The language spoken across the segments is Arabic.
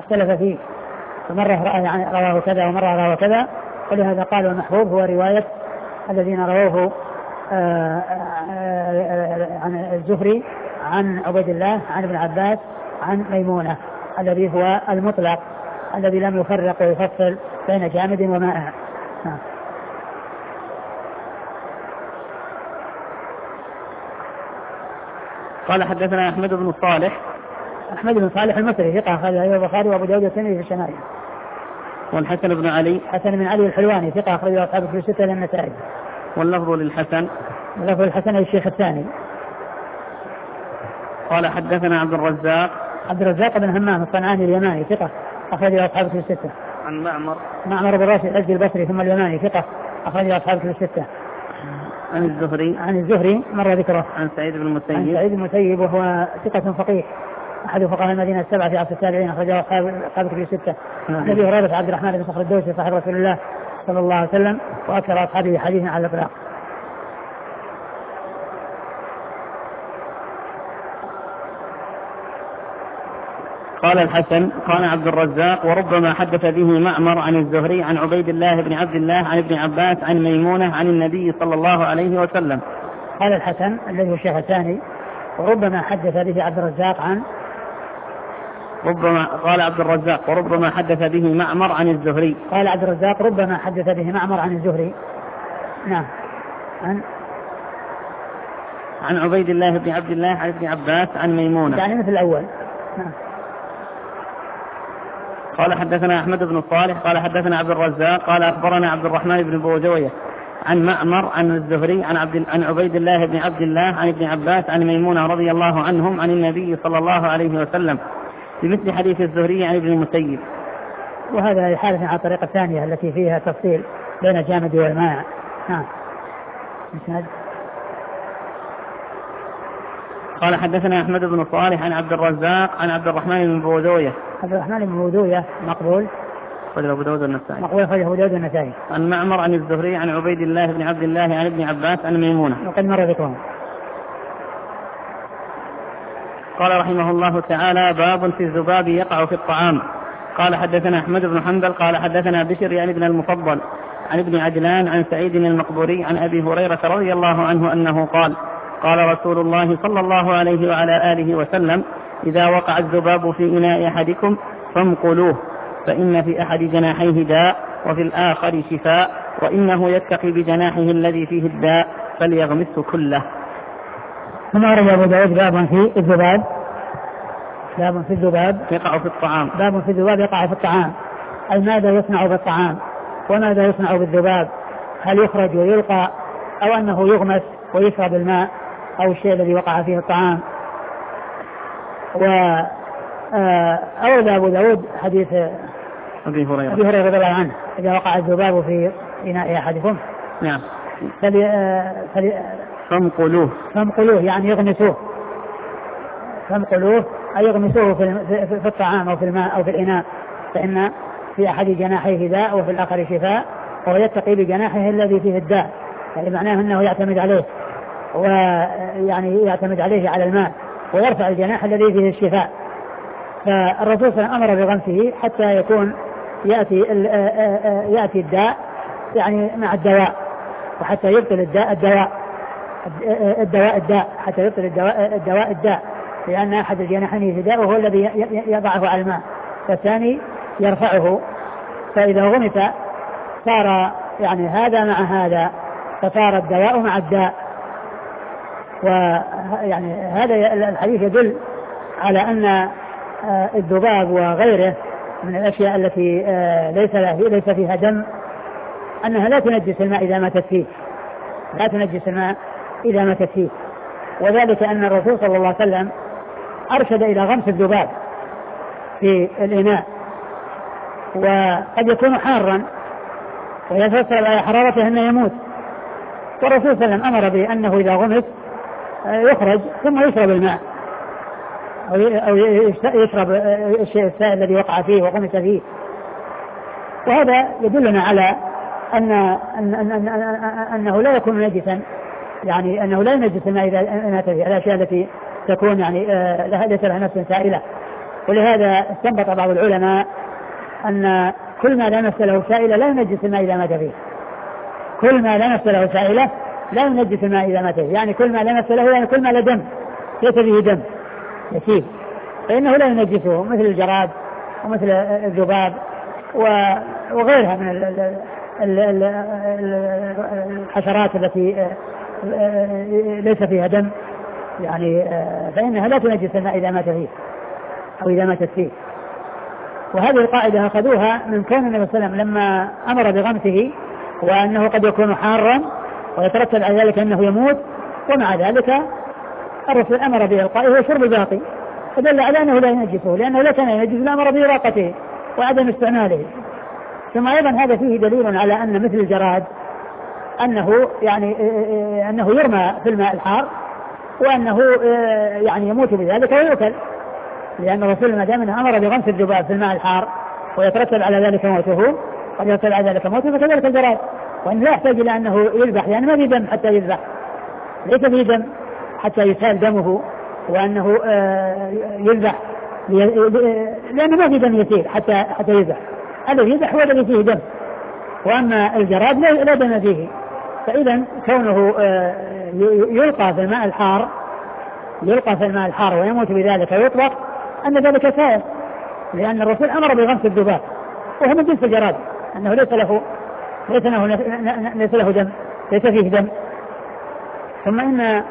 اختلف فيه، فمرة رواه كذا ومرة رواه كذا، ولهذا قالوا المحبوب هو رواية الذين رووه عن الزهري عن عبيد الله عن ابن عباس عن ميمونة، الذي هو المطلق الذي لم يفرق ويفصل بين جامد ومائع. قال حدثنا أحمد بن صالح. أحمد بن صالح المصري ثقة أخرجه البخاري وأبو داود والترمذي في الشمائل. والحسن بن علي. حسن بن علي الحلواني ثقة أخرجه أصحاب الكتب الستة للنسائي. واللفظ للحسن. اللفظ للحسن الشيخ الثاني. قال حدثنا عبد الرزاق. عبد الرزاق بن همام الصنعاني اليماني ثقة أخرجه أصحاب الكتب الستة. عن معمر. معمر بن راشد الأزدي البصري ثم اليماني ثقة أخرجه أصحاب الكتب الستة. عن الزهري. عن الزهري مر ذكره. عن سعيد بن المسيب. عن سعيد بن المسيب وهو ثقة فقيه أحد فقهاء المدينة السبعة في عصر التابعين أخرجه أصحاب الكتب الستة. عن أبي هريرة عبد الرحمن بن صخر الدوسي صاحب رسول الله صلى الله عليه وسلم وأكثر أصحابه حديثا على الإطلاق. قال الحسن قال عبد الرزاق وربما حدث به معمر عن الزهري عن عبيد الله بن عبد الله عن ابن عباس عن ميمونة عن النبي صلى الله عليه وسلم. قال الحسن الذي هو الشيخ الثاني وربما حدث به عبد الرزاق عن ربما قال عبد الرزاق وربما حدث به معمر عن الزهري. قال عبد الرزاق ربما حدث به معمر عن الزهري. نعم. عن عبيد الله بن عبد الله عن ابن عباس عن ميمونة يعني مثل الأول. نعم. قال حدثنا أحمد بن صالح قال حدثنا عبد الرزاق قال أخبرنا عبد الرحمن بن بوزوية عن معمر عن الزهري عن عبيد الله بن عبد الله عن ابن عباس عن ميمونة رضي الله عنهم عن النبي صلى الله عليه وسلم بمثل حديث الزهري عن ابن المسيب. وهذا يحالف على الطريقة الثانية التي فيها تفصيل بين الجامد والمائع. قال حدثنا أحمد بن صالح عن عبد الرزاق عن عبد الرحمن بن بوزوية. عبد الرحمن بن بوزوية مقبول خرج أبو داود والنسائي. مقبول خرج أبو داود والنسائي. عن معمر عن الزهري عن عبيد الله بن عبد الله عن ابن عباس عن ميمونة وقد مر ذكرهم. قال رحمه الله تعالى باب في الذباب يقع في الطعام. قال حدثنا أحمد بن حنبل قال حدثنا بشر يعني ابن المفضل عن ابن عجلان عن سعيد المقبوري عن أبي هريرة رضي الله عنه أنه قال قال رسول الله صلى الله عليه وعلى آله وسلم إذا وقع الذباب في إناء أحدكم فانقلوه فإن في أحد جناحيه داء وفي الآخر شفاء وإنه يتقي بجناحه الذي فيه الداء فليغمسه كله. ثم أرد أبو داود باب في الذباب باب في الذباب يقع في الطعام. باب في الذباب يقع في الطعام أي ماذا يصنع بالطعام وماذا يصنع بالذباب، هل يخرج ويلقى أو أنه يغمس ويشرب الماء أو الشيء الذي وقع فيه الطعام. وأورد أبو داود حديث أبي هريرة رضي الله عنه إذا وقع الذباب في إناء أحدكم نعم فانقلوه يعني يغمسوه، فانقلوه أي يغمسوه في الطعام أو في الماء أو في الإناء، فإن في أحد جناحيه داء وفي الآخر شفاء وهو يتقي بجناحه الذي فيه الداء، يعني معناه أنه يعتمد عليه ويعني يعتمد عليه على الماء ويرفع الجناح الذي فيه الشفاء. فالرسول صلى الله عليه وسلم أمر بغمسه حتى يكون يأتي الداء يعني مع الدواء، وحتى يبطل الدواء حتى يبطل الدواء لأن أحد الجناحين في داء وهو الذي يضعه على الماء فالثاني يرفعه، فإذا غمس صار يعني هذا مع هذا فصار الدواء مع الداء. ويعني هذا الحديث يدل على أن الذباب وغيره من الأشياء التي ليس فيها دم أنها لا تنجس الماء إذا ماتت فيه، وذلك أن الرسول صلى الله عليه وسلم أرشد إلى غمس الذباب في الإناء، وقد يكون حارا ويتوصل على حرارته أنه يموت، والرسول صلى الله عليه وسلم أمر بأنه إذا غمس يخرج ثم يشرب الماء أو يشرب الشيء السائل الذي وقع فيه وغمس فيه. وهذا يدلنا على أنه لا يكون نجسا، يعني أنه لا ينجس الماء إذا مات فيه، الأشياء التي تكون يعني ليس لها نفس سائلة ولهذا استنبط بعض العلماء أن كل ما لا نفس له سائلة لا ينجس الماء إذا مات فيه. كل ما لا نفس له سائلة لا ينجس الماء إذا مات فيه، يعني كل ما لا نفس له يعني كل ما لا دم ليس فيه دم يسيل فإنه لا ينجسه، مثل الجراد ومثل الذباب وغيرها من الحشرات التي ليس فيها دم، يعني فإنها لا تنجس الماء إذا مات فيه أو إذا ماتت فيه. وهذه القاعدة أخذوها من كون النبي صلى الله عليه وسلم لما أمر بغمسه وأنه قد يكون حارا ويترتب على ذلك أنه يموت، ومع ذلك الرسول أمر بإلقائه وشرب الباقي، فدل على أنه لا ينجسه، لأنه لا كان ينجس الأمر بإراقته وعدم استعماله. ثم أيضا هذا فيه دليل على أن مثل الجراد أنه يعني أنه يرمى في الماء الحار وأنه يعني يموت بذلك ويؤكل، لأن الرسول ما دام أنه أمر بغمس الذباب في الماء الحار ويترتب على ذلك موته، قد يترتب على ذلك موته، فكذلك الجراد، وأنه لا يحتاج إلى أنه يذبح، لأن ما في دم حتى يذبح، ليس في دم حتى يسال دمه، وأنه يذبح لأنه ما في دم يسير حتى يذبح، الذي يذبح هو الذي فيه دم، وأما الجراد لا دم فيه. فإذا كونه يلقى في الماء الحار ويموت بذلك ويطلق أن ذلك سائل، لأن الرسول أمر بغمس الذباب وهو من جنس الجراد، أنه ليس له دم، ليس فيه دم. ثم إن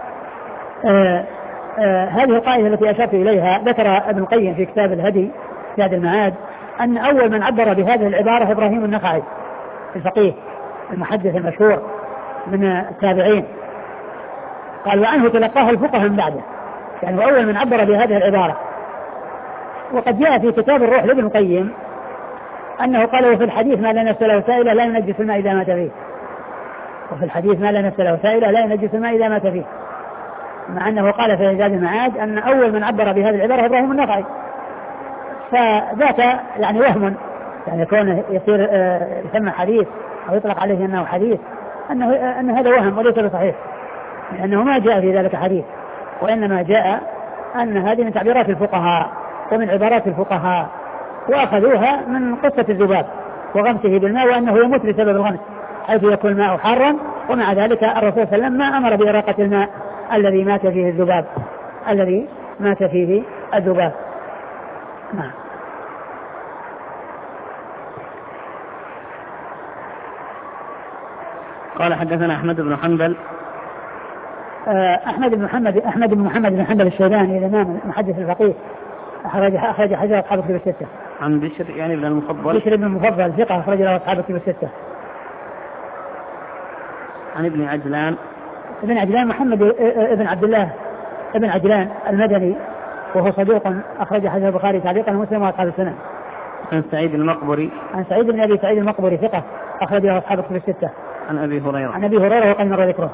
هذه القاعدة التي أشرت إليها ذكر ابن القيم في كتاب الهدي زاد المعاد أن أول من عبر بهذه العبارة إبراهيم النخعي الفقيه المحدث المشهور من التابعين، قال وعنه تلقاه الفقهاء من بعده، يعني أول من عبر بهذه العبارة. وقد جاء في كتاب الروح لابن القيم أنه قال وفي الحديث ما لا نفس له سائلة لا ينجس الماء إذا مات فيه، وفي الحديث ما لا نفس له سائلة لا ينجس الماء إذا مات فيه، مع أنه قال في زاد المعاد أن أول من عبر بهذه العبارة إبراهيم النخعي. فذاك يعني وهم، يعني كونه يصير يسمى حديث أو يطلق عليه أنه حديث، أن هذا وهم وليس بصحيح، لأنه ما جاء في ذلك حديث، وإنما جاء أن هذه من تعبيرات الفقهاء ومن عبارات الفقهاء، وأخذوها من قصة الذباب وغمسه بالماء وأنه يموت بسبب الغمس حيث يكون الماء حارا، ومع ذلك الرسول صلى الله عليه وسلم ما أمر بإراقة الماء الذي مات فيه الذباب. نعم. قال حدثنا أحمد بن حنبل. أحمد بن محمد بن حنبل الشيباني الإمام المحدث الفقيه أخرج حديث أصحاب الكتب الستة. عن بشر يعني بن المفضل. بشر بن المفضل ثقة أخرج له أصحاب الكتب الستة. عن ابن عجلان. ابن عجلان محمد ابن عبد الله ابن عجلان المدني وهو صدوق أخرج حديث البخاري تعليقا ومسلم وأصحاب السنن. عن سعيد المقبري. عن سعيد بن أبي سعيد المقبري ثقة أخرج له أصحاب الكتب الستة. عن أبي هريرة وقد مر ذكره.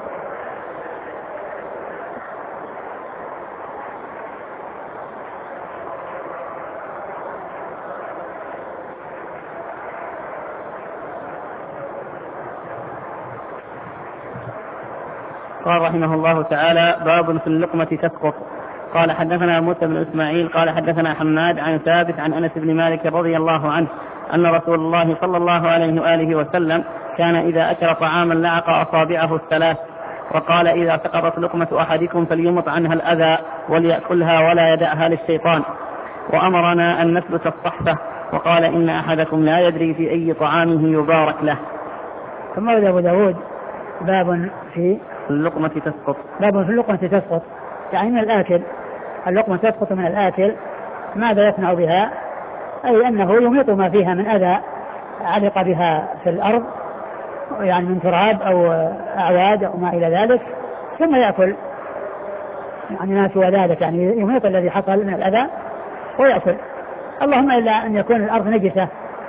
قال رحمه الله تعالى باب في اللقمة تسقط. قال حدثنا موسى بن إسماعيل قال حدثنا حماد عن ثابت عن أنس بن مالك رضي الله عنه أن رسول الله صلى الله عليه وآله وسلم كان إذا أكل طعاما لعق أصابعه الثلاث، وقال إذا سقطت لقمة أحدكم فليمط عنها الأذى وليأكلها ولا يدعها للشيطان، وأمرنا أن نثبت الصحفة، وقال إن أحدكم لا يدري في أي طعامه يبارك له. ثم ورد أبو داود باب في اللقمة تسقط. باب في اللقمة تسقط، يعني من الآكل، اللقمة تسقط من الآكل، ماذا يصنع بها؟ أي أنه يميط ما فيها من أذى علق بها في الأرض، يعني من تراب أو أعواد أو ما إلى ذلك، ثم يأكل، يعني ما سوى ذلك، يعني يميط الذي حصل من الأذى ويأكل. اللهم إلا أن يكون الأرض نجسة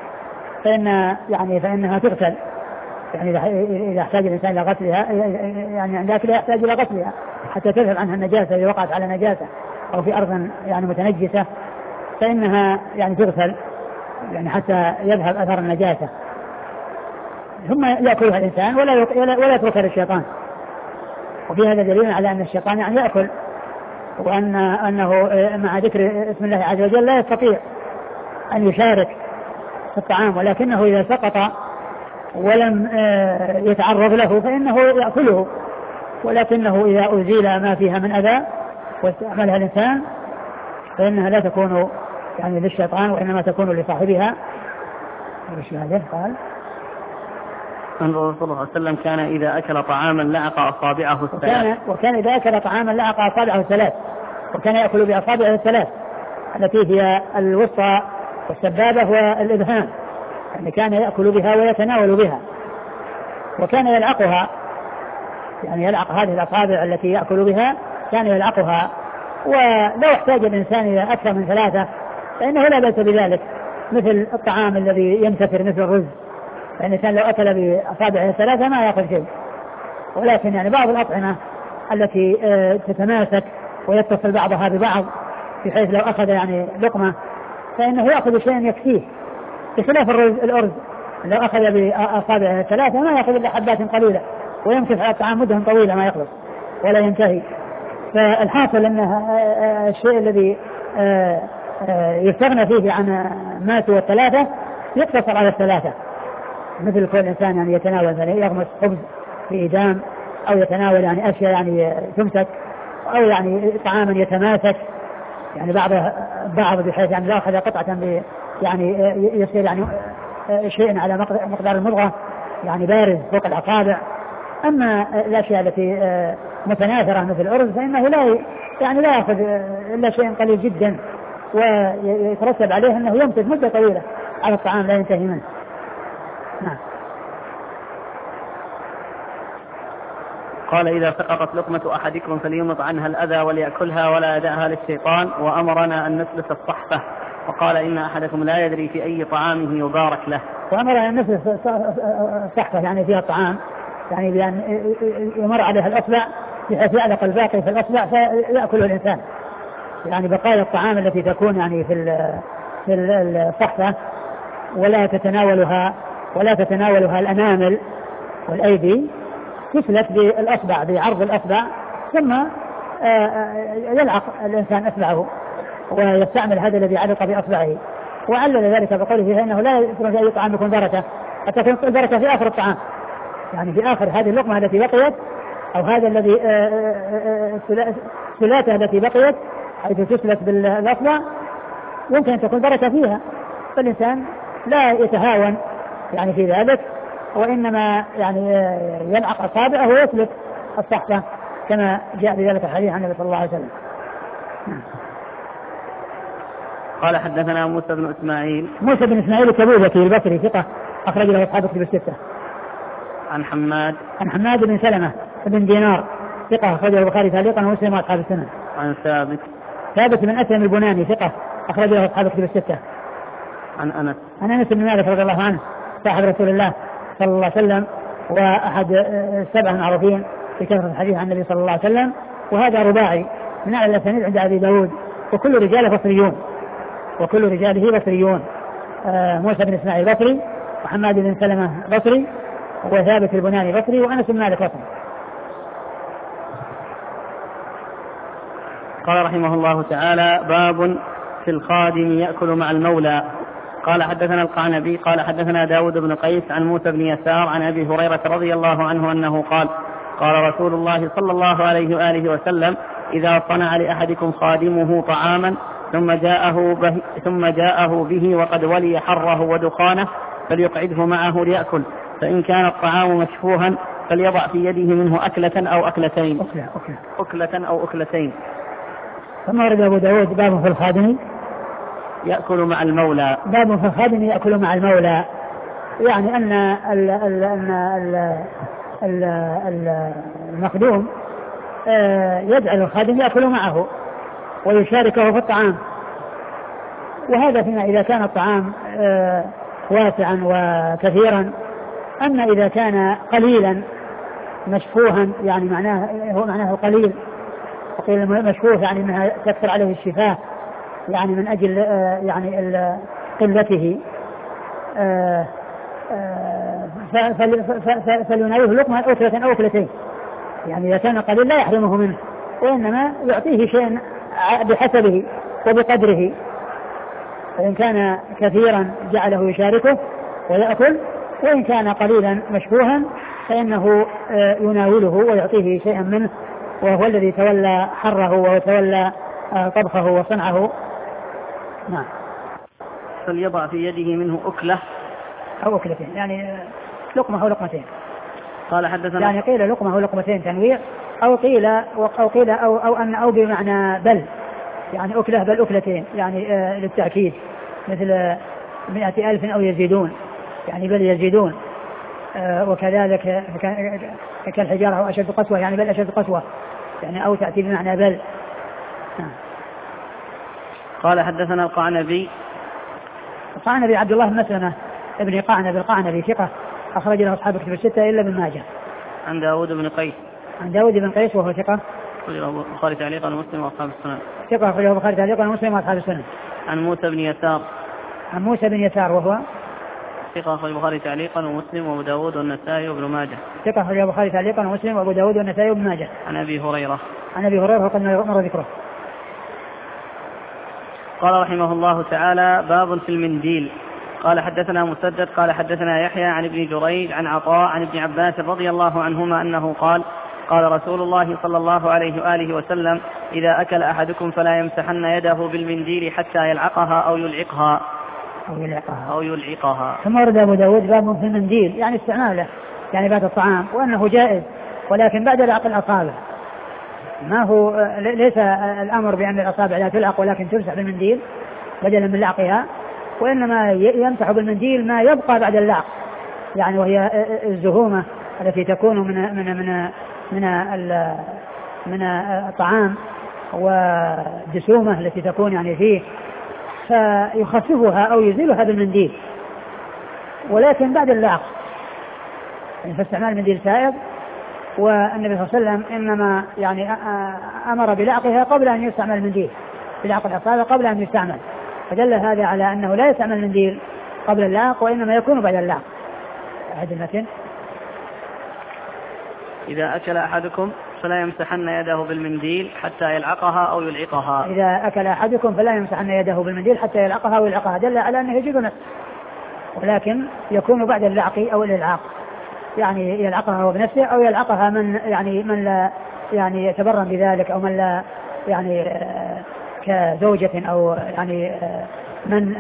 فإنها تغسل، يعني إذا احتاج الإنسان إلى غسلها، يعني عند أكلها يحتاج إلى غسلها حتى تذهب عنها النجاسة إذا وقعت على نجاسة أو في أرض يعني متنجسة، فإنها يعني تغسل يعني حتى يذهب أثر النجاسة، ثم يأكلها الإنسان ولا يتركها للشيطان. وفي هذا دليل على أن الشيطان يعني يأكل وأنه مع ذكر اسم الله عز وجل لا يستطيع أن يشارك في الطعام، ولكنه إذا سقط ولم يتعرض له فإنه يأكله، ولكنه إذا أزيل ما فيها من أذى واستعملها الإنسان فإنها لا تكون يعني للشيطان وإنما تكون لصاحبها. قال أن الرسول صلى الله عليه وسلم كان إذا أكل طعاما لعق أصابعه الثلاث، وكان إذا أكل طعاما لعق أصابعه الثلاث، وكان يأكل بأصابعه الثلاث التي هي الوسطى والسبابة والإبهام، يعني كان يأكل بها ويتناول بها، وكان يلعقها، يعني يلعق هذه الأصابع التي يأكل بها كان يلعقها. ولو احتاج الإنسان إلى أكثر من ثلاثة فإنه لا بأس بذلك، مثل الطعام الذي ينتثر مثل الرز، يعني الإنسان لو أكل بأصابعه الثلاثة ما يأكل شيء. ولكن يعني بعض الأطعمة التي تتماسك ويتصل بعضها ببعض بحيث لو أخذ يعني لقمة فإنه يأخذ شيئا يكفيه، بخلاف الأرز لو أخذ بأصابعه الثلاثة ما يأخذ إلا حبات قليلة ويمكث على الطعام مدة طويلة ما يخلص ولا ينتهي. فالحاصل أن الشيء الذي يستغنى فيه عن ما سوى الثلاثة يقتصر على الثلاثة، مثل كل إنسان يعني يتناول يعني يغمس خبز في إدام، أو يتناول يعني أشياء يعني تمسك، أو يعني طعاما يتماسك يعني بعض بحيث يعني لا أخذ قطعة يعني يصير يعني شيء على مقدار المضغة يعني بارز فوق الأصابع. أما الأشياء التي متناثرة مثل الأرز فإنه لا يأخذ إلا شيء قليل جدا، ويترتب عليه أنه يمكث مدة طويلة على الطعام لا ينتهي منه. نعم. قال إذا سقطت لقمة أحدكم فليمط عنها الأذى وليأكلها ولا يدعها للشيطان، وأمرنا أن نسلس الصحفة، وقال إن أحدكم لا يدري في أي طعامه يبارك له. وأمرنا أن نسلس الصحفة يعني فيها الطعام، يعني بأن يمر عليها الأصبع بحيث يعلق الباقي في الأصبع فيأكله الإنسان، يعني بقايا الطعام التي تكون يعني في الصحفة ولا تتناولها الأنامل والأيدي تسلك بالأصبع بعرض الأصبع، ثم يلعق الإنسان أصبعه ويستعمل هذا الذي علق بأصبعه. وعلل ذلك بقوله فيه أنه لا يكون في أي طعام يكون بركة، حتى تكون البركة في آخر الطعام، يعني في آخر هذه اللقمة التي بقيت أو هذا الذي الثلاثة التي بقيت حيث تسلك بالأصبع يمكن أن تكون بركة فيها، فالإنسان لا يتهاون يعني في ذلك، وإنما يعني يلعق أصابعه ويسلك الصحفة كما جاء بذلك الحديث عن النبي صلى الله عليه وسلم. قال حدثنا موسى بن إسماعيل التبوذكي البصري ثقة أخرج له أصحاب الكتب الستة. عن حماد بن سلمة بن دينار ثقة أخرج له البخاري تعليقا ومسلم وأصحاب السنن. عن ثابت بن أسلم البناني ثقة أخرج له أصحاب الكتب الستة. عن أنس بن مالك رضي الله عنه صاحب رسول الله صلى الله عليه وسلم وأحد السبع المعروفين في كثرة الحديث عن النبي صلى الله عليه وسلم، وهذا رباعي من أعلى الأسانيد عند أبي داود، وكل رجاله بصريون. موسى بن إسماعيل بصري، وحماد بن سلمة بصري، وثابت البناني بصري، وأنس بن مالك بصري. قال رحمه الله تعالى: باب في الخادم يأكل مع المولى. قال حدثنا القعنبي قال حدثنا داود بن قيس عن موسى بن يسار عن أبي هريرة رضي الله عنه أنه قال: قال رسول الله صلى الله عليه وآله وسلم: إذا صنع لأحدكم خادمه طعاما ثم جاءه به وقد ولي حره ودخانه فليقعده معه ليأكل، فإن كان الطعام مشفوها فليضع في يده منه أكلة أو أكلتين. ثم ورد أبو داود باب في الخادم يأكل مع المولى. باب في الخادم يأكل مع المولى، يعني أن المخدوم يجعل الخادم يأكل معه ويشاركه في الطعام، وهذا فيما إذا كان الطعام واسعا وكثيرا. أما إذا كان قليلا مشفوها يعني معناه قليل، وقيل مشفوه يعني أنها تكثر عليه الشفاه يعني من أجل يعني قلته، فليناوله لقمة أو أكلتين، يعني إذا كان قليل لا يحرمه منه وإنما يعطيه شيء بحسبه وبقدره، فإن كان كثيرا جعله يشاركه ويأكل، وإن كان قليلا مشبوها فإنه يناوله ويعطيه شيئا منه، وهو الذي تولى حره وتولى طبخه وصنعه. نعم. فليضع في يده منه أكلة أو أكلتين، يعني لقمة أو لقمتين. قال حدثنا يعني قيل لقمة أو لقمتين تنويع، أو قيل أو بمعنى بل، يعني أكلة بل أكلتين، يعني للتأكيد، مثل 100,000 أو يزيدون، يعني بل يزيدون. وكذلك كالحجارة أو أشد قسوة، يعني بل أشد قسوة، يعني أو تأتي بمعنى بل. قال حدثنا القعنبي عبد الله بن مسلمة ابن قعنب القعنبي ثقة، أخرج له أصحاب الكتب الستة إلا ابن ماجه. عن داود بن قيس وهو ثقة، أخرجه البخاري تعليقا ومسلم وأصحاب السنن. ثقة أخرجه البخاري تعليقا ومسلم وأصحاب السنن. عن موسى بن يسار وهو ثقة أخرج البخاري تعليقا ومسلم وأبو داود والنسائي وابن ماجه. ثقة أخرج البخاري تعليقا ومسلم وأبو داود والنسائي وابن ماجه. عن أبي هريرة وقد مر ذكره. قال رحمه الله تعالى: باب في المنديل. قال حدثنا مسدد قال حدثنا يحيى عن ابن جريج عن عطاء عن ابن عباس رضي الله عنهما أنه قال: قال رسول الله صلى الله عليه وآله وسلم: إذا أكل أحدكم فلا يمسحن يده بالمنديل حتى يلعقها أو يلعقها. ثم ورد أبو داود باب في المنديل، يعني استعماله يعني بعد الطعام، وأنه جائز ولكن بعد لعق الأصابع، ما هو ليس الأمر بأن الأصابع لا تلعق ولكن تمسح بالمنديل بدلا من لعقها، وإنما يمسح بالمنديل ما يبقى بعد اللعق، يعني وهي الزهومة التي تكون من الطعام والجسومة التي تكون يعني فيه، فيخففها أو يزيلها بالمنديل، ولكن بعد اللعق، يعني فاستعمال المنديل سائغ. والنبي صلى الله عليه وسلم إنما يعني أمر بلعقها قبل أن يستعمل المنديل، بلعق الأصابع قبل أن يستعمل، فدل هذا على أنه لا يستعمل المنديل قبل اللعق وإنما يكون بعد اللعق. أعد المتن: إذا أكل أحدكم فلا يمسحن يده بالمنديل حتى يلعقها أو يلعقها. إذا أكل أحدكم فلا يمسحن يده بالمنديل حتى يلعقها أو يلعقها، دل على أنه يجب مسح، ولكن يكون بعد اللعق أو الإلعاق، يعني يلعقها هو بنفسه أو يلعقها من لا يعني يتبرم بذلك، أو من لا يعني كزوجة أو يعني من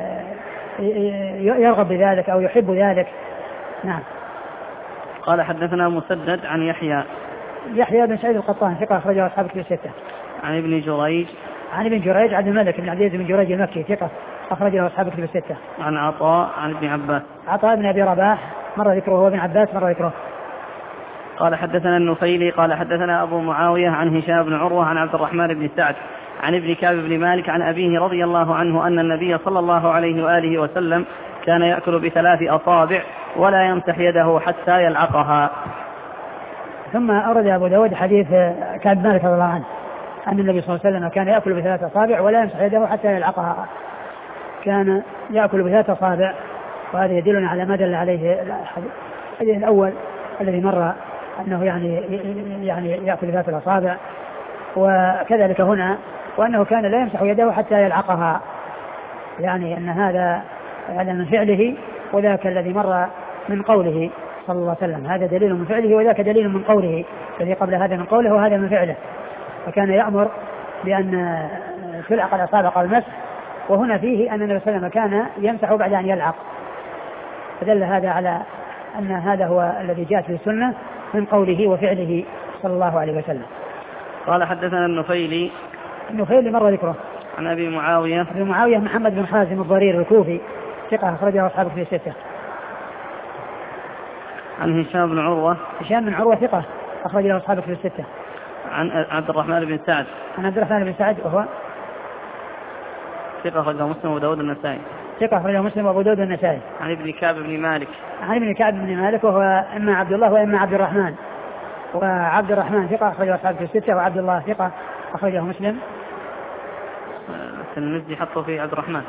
يرغب بذلك أو يحب ذلك. نعم. قال حدثنا مسدد عن يحيى بن سعيد القطان ثقة أخرجه أصحاب الكتب الستة. عن ابن جريج عبد الملك بن عبد العزيز بن جريج المكي ثقة أخرجه أصحاب الكتب الستة. عن عطاء عن ابن عباس. عطاء بن أبي رباح مر ذكره، وابن عباس مر ذكره. قال حدثنا النفيلي قال حدثنا أبو معاوية عن هشام بن عروة عن عبد الرحمن بن سعد عن ابن كعب بن مالك عن أبيه رضي الله عنه أن النبي صلى الله عليه وآله وسلم كان يأكل ب3 أصابع ولا يمسح يده حتى يلعقها. ثم أورد أبو داود حديث كعب بن مالك رضي الله عنه أن النبي صلى الله عليه وسلم كان يأكل ب3 أصابع ولا يمسح يده حتى يلعقها. كان يأكل ب3 أصابع، وهذا يدلنا على ما دل عليه الحديث الأول الذي مر، أنه يعني يأكل ب3 الأصابع، وكذلك هنا وأنه كان لا يمسح يده حتى يلعقها، يعني أن هذا من فعله وذاك الذي مر من قوله صلى الله عليه وسلم، هذا دليل من فعله وذاك دليل من قوله، الذي قبل هذا من قوله وهذا من فعله، فكان يأمر بأن تلعق الأصابع قبل المسح، وهنا فيه أن النبي صلى الله عليه وسلم كان يمسح بعد أن يلعق، فدل هذا على أن هذا هو الذي جاء في السنة من قوله وفعله صلى الله عليه وسلم. قال حدثنا النفيلي مر ذكره. عن أبي معاوية محمد بن حازم الضرير الكوفي ثقة أخرجه أصحاب الكتب الستة. عن هشام بن عروة ثقة أخرجه أصحاب الكتب الستة. عن عبد الرحمن بن سعد وهو ثقة أخرجه مسلم وأبو داود النسائي. عن ابن كعب بن مالك وهو إما عبد الله وإما عبد الرحمن، وعبد الرحمن ثقة أخرجه أصحاب الكتب الستة، وعبد الله ثقة أخرجه مسلم. النزي حطه في عبد الرحمن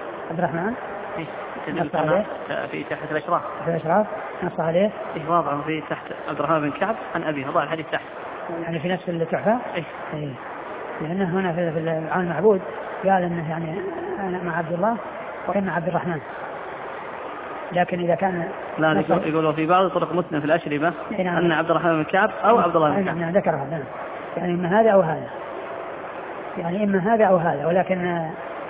في تحت الأشراف نص عليه واضع في تحت عبد الرحمن بن كعب عن أبيه، ضع الحديث تحت يعني في نفس التحفة. إيه. لأنه هنا في العون المعبود قال أنه يعني أنا مع عبد الله وإما عبد الرحمن، لكن إذا كان لا يقولوا في بعض طرق مسلم في الأشربة أن عبد الرحمن بن كعب أو عبد الله بن كعب. نعم ذكرها. نعم يعني إما هذا أو هذا، يعني إما هذا أو هذا، ولكن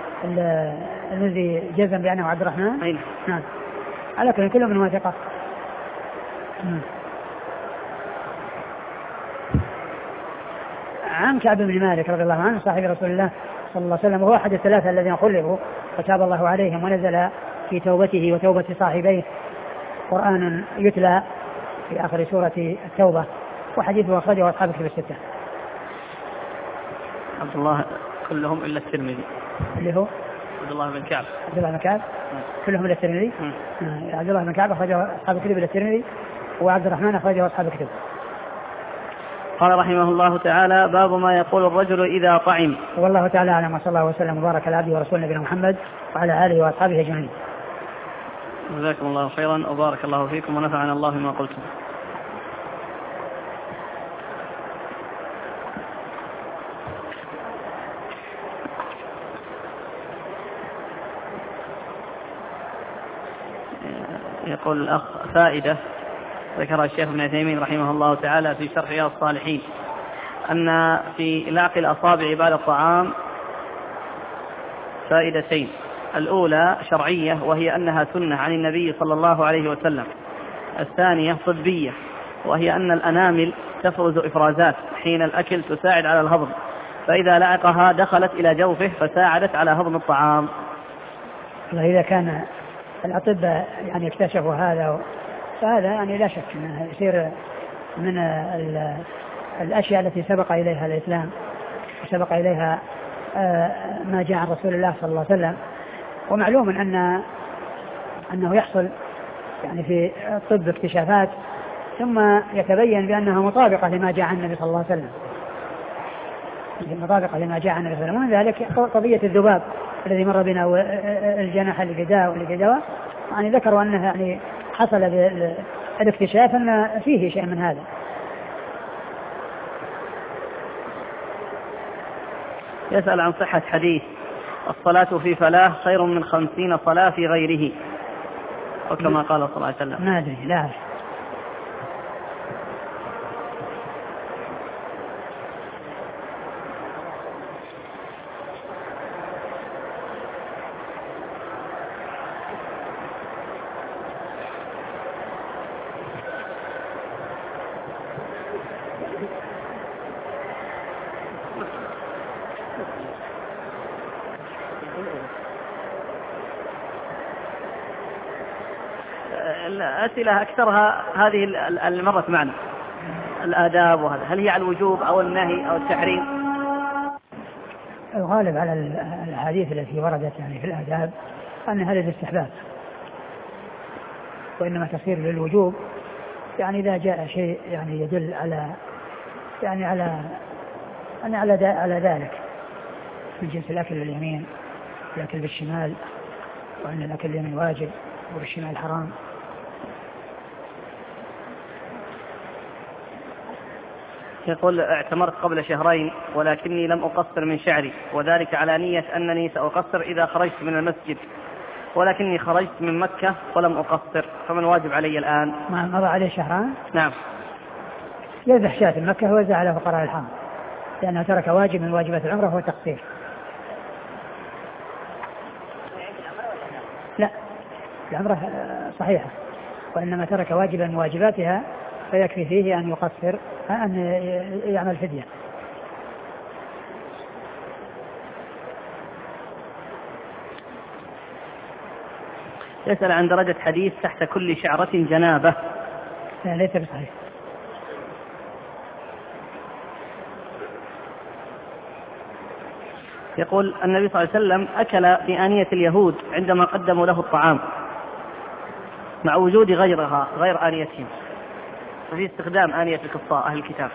الذي جزم بأنه عبد الرحمن. نعم على كل من ثقة. عن كعب بن مالك رضي الله عنه صاحب رسول الله صلى الله عليه وسلم، وهو أحد الثلاثة الذين خلفوا فتاب الله عليهم، ونزل في توبته وتوبة صاحبيه قرآن يتلى في آخر سورة التوبة، وحديثه أخرجه أصحاب الكتب الستة. عبد الله كلهم إلا الترمذي اللي هو عبد الله بن كعب. عبد الله بن كعب كلهم إلا الترمذي. عبد الله بن كعب أخرجه أصحاب الكتب إلا الترمذي، وعبد الرحمن أخرجه أصحاب الكتب. قال رحمه الله تعالى: باب ما يقول الرجل إذا طعم. والله تعالى أعلم، وصلى الله وسلم وبارك على عبده ورسوله نبينا محمد وعلى آله وأصحابه أجمعين. جزاكم الله خيرا وبارك الله فيكم ونفعنا الله بما قلتم. يقول الأخ: فائدة ذكر الشيخ ابن عثيمين رحمه الله تعالى في شرح رياض الصالحين أن في لعق الأصابع بعد الطعام فائدتين: الأولى شرعية وهي أنها سنة عن النبي صلى الله عليه وسلم. الثانية طبية وهي أن الأنامل تفرز إفرازات حين الأكل تساعد على الهضم، فإذا لعقها دخلت إلى جوفه فساعدت على هضم الطعام. إذا كان الأطباء يعني اكتشفوا هذا فهذا يعني لا شك أنه يصير من الأشياء التي سبق إليها الإسلام وسبق إليها ما جاء عن رسول الله صلى الله عليه وسلم. ومعلوم أنه يحصل يعني في الطب اكتشافات ثم يتبين بأنها مطابقة لما جاء عن النبي صلى الله عليه وسلم، مطابقة لما جاء عن النبي صلى الله عليه وسلم. ومن ذلك قضية الذباب الذي مر بنا والجناح الجداء والجدوى، يعني ذكروا أنه يعني حصل بالاكتشاف أن فيه شيء من هذا. يسأل عن صحة حديث: الصلاة في فلاة خير من 50 صلاة في غيره، وكما قال صلى الله عليه وسلم. ما أدري، لا الأسئلة أكثرها هذه اللي مرت معنا، الآداب وهذا، هل هي على الوجوب أو النهي أو التحريم؟ الغالب على الحديث التي وردت يعني في الآداب أن هذا الاستحباب، وإنما تصير للوجوب يعني إذا جاء شيء يعني يدل على يعني على ذلك من جنس الأكل باليمين والأكل بالشمال، وأن الأكل باليمين واجب وبالشمال حرام. يقول: اعتمرت قبل شهرين ولكني لم أقصر من شعري، وذلك على نية أنني سأقصر إذا خرجت من المسجد، ولكني خرجت من مكة ولم أقصر، فما الواجب علي الآن؟ ما مضى عليه شهران؟ نعم. يذبح شاة مكة ويوزع على فقراء الحرم، لأنه ترك واجب من واجبات العمرة وهو التقصير. لا، العمرة صحيحة، وإنما ترك واجبا من واجباتها فيكفي فيه أن يقصر، أن يعمل فدية. يسأل عن درجة حديث تحت كل شعرة جنابة. لا، ليس بصحيح. يقول: النبي صلى الله عليه وسلم أكل في آنية اليهود عندما قدموا له الطعام مع وجود غيرها غير آنيتهم، ففي استخدام آنية الكفار أهل الكتاب.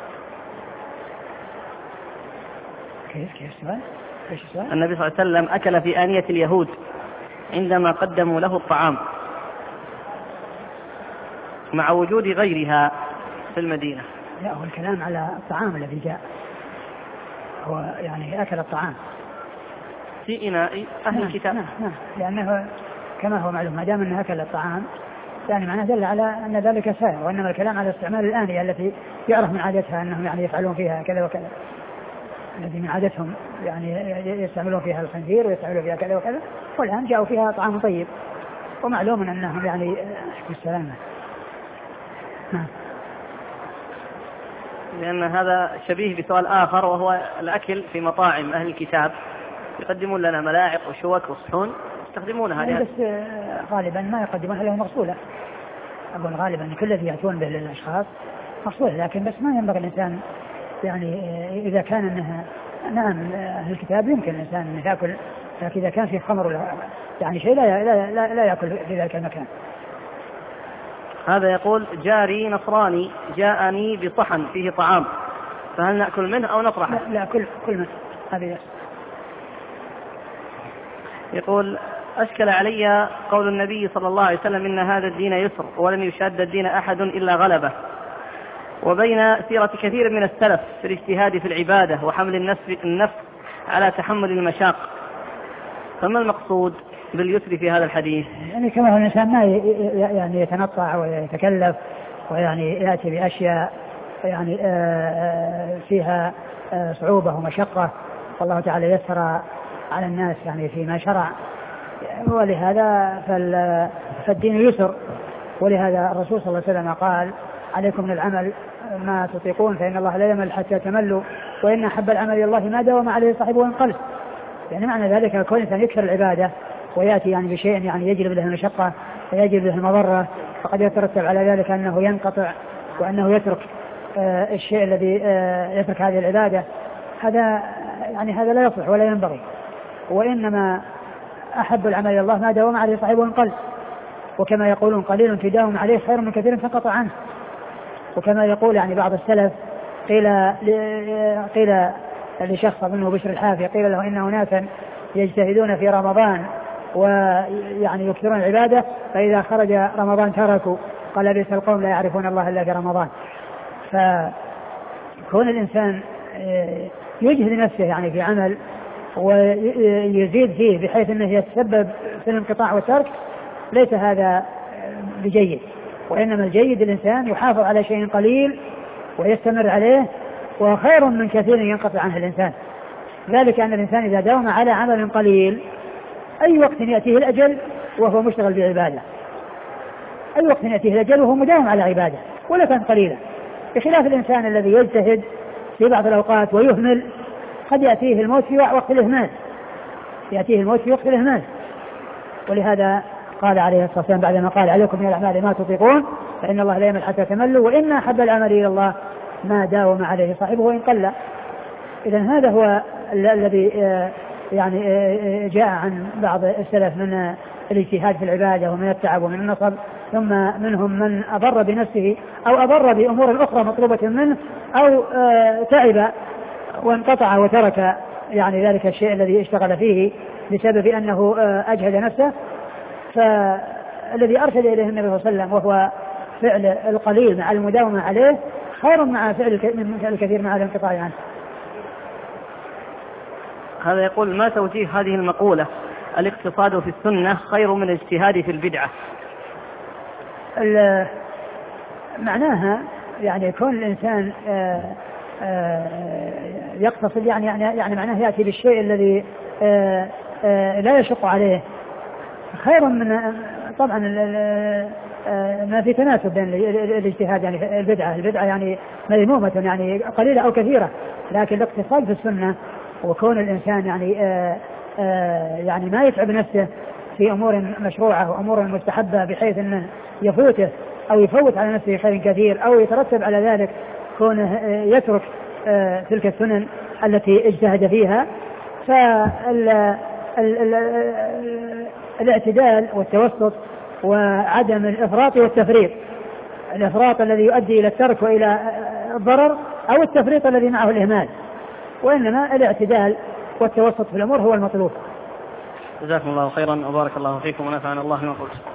كيف السؤال؟ ايش السؤال؟ النبي صلى الله عليه وسلم أكل في آنية اليهود عندما قدموا له الطعام مع وجود غيرها في المدينة، لا، هو الكلام على الطعام الذي جاء، هو يعني أكل الطعام في إناء أهل الكتاب. نعم، لأنه كما هو معلوم ما دام أنه أكل الطعام يعني معناه دل على أن ذلك سائر، وإنما الكلام على استعمال الآنية التي يعرف من عادتها أنهم يعني يفعلون فيها كذا وكذا، الذي من عادتهم يعني يستعملون فيها الخنزير ويستعملون فيها كذا وكذا، والآن جاءوا فيها طعام طيب ومعلوم أنهم يعني السلامة. لأن هذا شبيه بسؤال آخر، وهو الأكل في مطاعم أهل الكتاب، يقدمون لنا ملاعق وشوك وصحون يستخدمونها يعني بس غالبا ما يقدمونها لهم مغسولة، أقول غالبا كل الذي يأتون به للأشخاص مغسولة، لكن بس ما ينبغي الإنسان يعني إذا كان أنها نعم أهل الكتاب يمكن الإنسان أن يأكل، لكن إذا كان في خمر ولا يعني شيء لا يأكل في ذلك المكان. هذا يقول جاري نصراني جاءني بصحن فيه طعام، فهل نأكل منه أو نطرحه؟ لا كل منه هذه. يقول أشكل علي قول النبي صلى الله عليه وسلم إن هذا الدين يسر ولن يشاد الدين أحد إلا غلبه، وبين سيرة كثير من السلف في الاجتهاد في العبادة وحمل النفس على تحمل المشاق، فما المقصود باليسر في هذا الحديث؟ يعني كما هو الإنسان ما يعني يتنطع ويتكلف ويعني يأتي بأشياء يعني فيها صعوبة ومشقة، والله تعالى يسر على الناس يعني فيما شرع، ولهذا فالدين يسر، ولهذا الرسول صلى الله عليه وسلم قال عليكم من العمل ما تطيقون فإن الله لا يمل حتى تملوا، وإن أحب العمل إلى الله ما داوم عليه صاحبه وانقلب. يعني معنى ذلك كون الإنسان يكثر العبادة ويأتي يعني بشيء يعني يجلب له المشقة ويجلب له المضرة، فقد يترتب على ذلك أنه ينقطع وأنه يترك الشيء الذي يترك هذه العبادة. هذا يعني هذا لا يصلح ولا ينبغي، وإنما أحب العمل إلى الله ما داوم عليه صاحبه وانقلب، وكما يقولون قليل تداوم عليه خير من كثير تنقطع عنه. وكما يقول يعني بعض السلف قيل لشخص منه بشر الحافي قيل له إن ناسا يجتهدون في رمضان ويعني يكثرون العبادة فإذا خرج رمضان تركوا، قال بئس القوم لا يعرفون الله إلا في رمضان. فكون الإنسان يجهد نفسه يعني في عمل ويزيد فيه بحيث أنه يتسبب في الانقطاع والترك ليس هذا بجيد، وإنما الجيد الإنسان يحافظ على شيء قليل ويستمر عليه، وخير من كثير ينقطع عنه الإنسان. ذلك أن الإنسان إذا داوم على عمل قليل أي وقت يأتيه الأجل وهو مشتغل بعبادة، أي وقت يأتيه الأجل وهو مداوم على عبادة ولا كان قليلا، بخلاف الإنسان الذي يجتهد في بعض الأوقات ويهمل قد يأتيه الموت في وقت الإهمال، يأتيه الموت في وقت الإهمال. ولهذا قال عليه الصلاة والسلام بعدما قال عليكم من الأعمال ما تطيقون فإن الله لا يمل حتى تملوا وإن أحب العمل إلى الله ما داوم عليه صاحبه وإن قل. إذن هذا هو الذي يعني جاء عن بعض السلف من الاجتهاد في العبادة ومن التعب ومن النصب، ثم منهم من أضر بنفسه أو أضر بأمور أخرى مطلوبة منه أو تعب وانقطع وترك يعني ذلك الشيء الذي اشتغل فيه بسبب أنه أجهد نفسه. فالذي أرشد إليه النبي صلى الله عليه وسلم وهو فعل القليل مع المداومة عليه خير مع فعل الكثير مع الانقطاع عنه. هذا يقول ما توجيه هذه المقولة الاقتصاد في السنة خير من الاجتهاد في البدعة؟ معناها يعني يكون الإنسان يقتصد يعني معناه يأتي بالشيء الذي لا يشق عليه خير من طبعا ما في تناسب بين الاجتهاد يعني البدعة يعني مذمومة يعني قليلة أو كثيرة، لكن الاقتصاد في السنة وكون الإنسان يعني ما يتعب نفسه في أمور مشروعة وأمور مستحبة بحيث أنه يفوته أو يفوت على نفسه خير كثير أو يترتب على ذلك كونه يترك تلك السنن التي اجتهد فيها. فالاعتدال والتوسط وعدم الإفراط والتفريط، الإفراط الذي يؤدي إلى الترك وإلى الضرر أو التفريط الذي معه الإهمال، وإنما الاعتدال والتوسط في الأمور هو المطلوب. جزاكم الله خيرا وبارك الله فيكم ونفعنا الله بما قلت.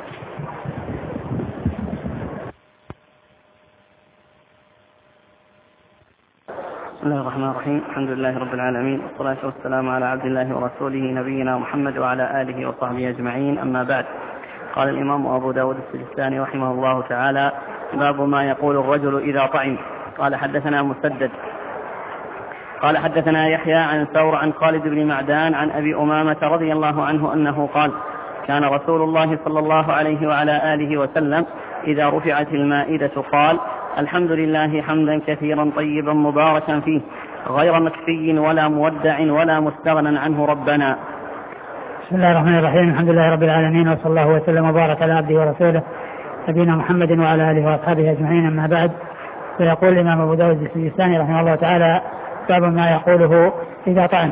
بسم الله الرحمن الرحيم. الحمد لله رب العالمين، والصلاة والسلام على عبد الله ورسوله نبينا محمد وعلى آله وصحبه أجمعين، أما بعد. قال الإمام أبو داود السجستاني رحمه الله تعالى: باب ما يقول الرجل إذا طعم. قال حدثنا مسدد قال حدثنا يحيى عن ثور عن خالد بن معدان عن أبي أمامة رضي الله عنه أنه قال: كان رسول الله صلى الله عليه وعلى آله وسلم إذا رفعت المائدة قال: الحمد لله حمدا كثيرا طيبا مباركا فيه، غير مكفي ولا مودع ولا مستغنى عنه ربنا. بسم الله الرحمن الرحيم. الحمد لله رب العالمين، وصلى الله وسلم وبارك على عبده ورسوله نبينا محمد وعلى آله وأصحابه أجمعين، أما بعد. فيقول الإمام أبو داود السجستاني رحمه الله تعالى: باب ما يقوله إذا طعم.